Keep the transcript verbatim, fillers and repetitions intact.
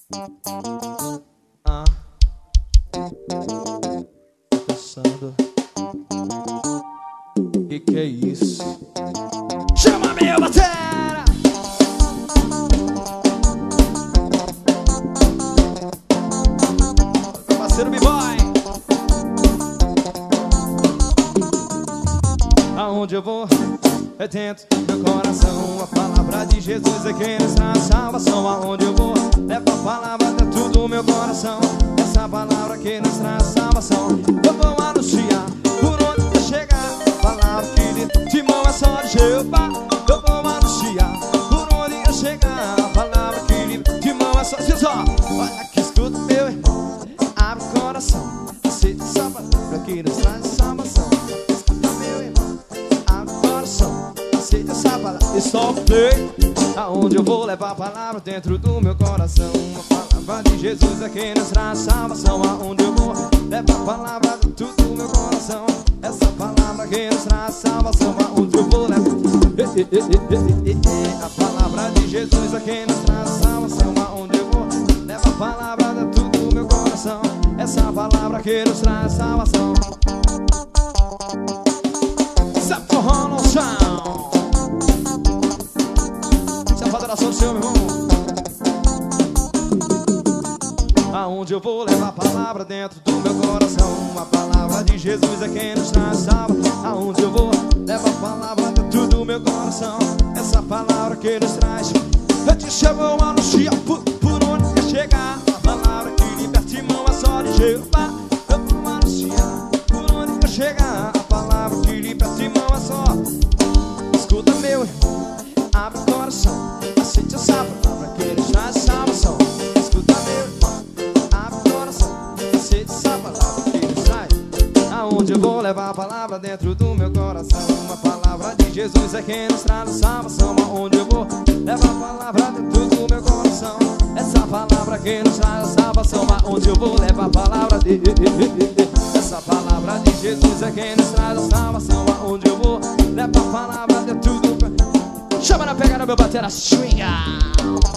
Ah, tô pensando, que que é isso? Chama meu batera! Parceiro B-Boy. Aonde eu vou, é dentro do meu coração. A palavra de Jesus é quem nos traz salvação. Aonde eu vou, leva a palavra dentro do meu coração. Essa palavra que nos traz salvação. Eu vou anunciar por onde eu chegar. Palavra que de mão é só de Jeová. Eu vou anunciar por onde eu chegar. Palavra que de mão é só de Jeová. Olha que escuta meu irmão, abre o coração. Aceita essa palavra que nos traz salvação. Escuta meu irmão, abre o coração. Aceita essa palavra. Stop play. Aonde eu vou levar a palavra dentro do meu coração. A palavra de Jesus é quem nos traz salvação. Aonde eu vou levar a palavra dentro do meu coração. Essa palavra que nos traz salvação. Aonde eu vou levar a palavra de Jesus é quem nos traz salvação. Aonde eu vou levar a palavra dentro do meu coração. Essa palavra que nos traz salvação. Sabe forró no chão. Federação do Senhor, meu irmão. Aonde eu vou levar a palavra dentro do meu coração. A palavra de Jesus é quem nos traz salva. Aonde eu vou levar a palavra dentro do meu coração. Essa palavra que nos traz. Eu te chamo a anunciar por, por onde quer chegar. A palavra que liberta irmão é só de Jeová. Eu vou anunciar por onde quer chegar. A palavra que liberta irmão é só. Escuta meu irmão, abre o coração. Aceite essa palavra que nos traz salvação. Escuta meu irmão, abre o coração. Aceite essa palavra que nos traz. Aonde eu vou levar a palavra dentro do meu coração. A palavra de Jesus é quem nos traz salvação. Aonde eu vou levar a palavra dentro do meu coração. Essa palavra que nos traz salvação. Aonde eu vou levar a palavra de essa palavra de Jesus é quem nos traz salvação. Aonde eu vou levar a palavra dentro do meu. Chama na pegada, meu batera, swinga.